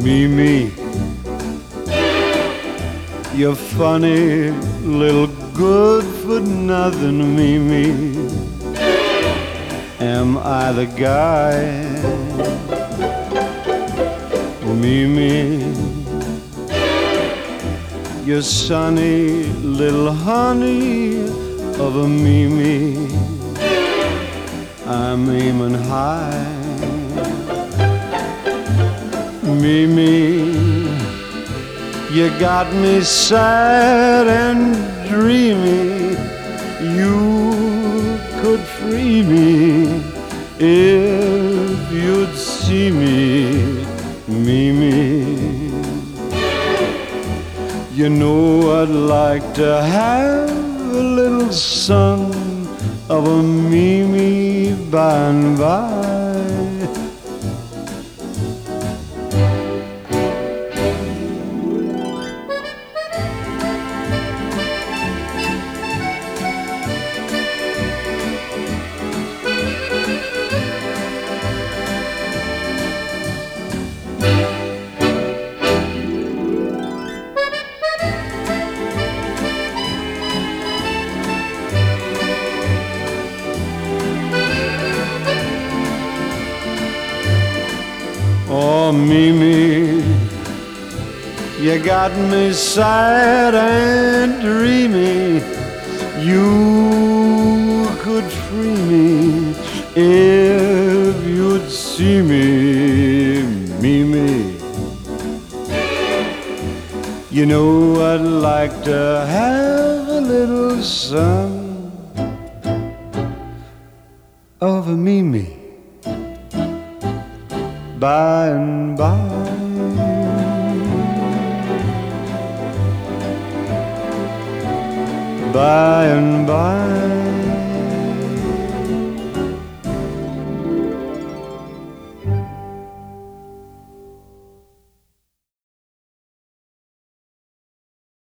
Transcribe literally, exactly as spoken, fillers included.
Mimi, you're funny, little good-for-nothing, Mimi. Am I the guy? Mimi, you're sunny, little honey of a Mimi. I'm aiming high. Mimi, you got me sad and dreamy. You could free me if you'd see me, Mimi. You know I'd like to have a little son of a Mimi by and by. Oh, Mimi, you got me sad and dreamy. You could free me if you'd see me, Mimi. You know I'd like to have a little son of a Mimi by and by. By and by.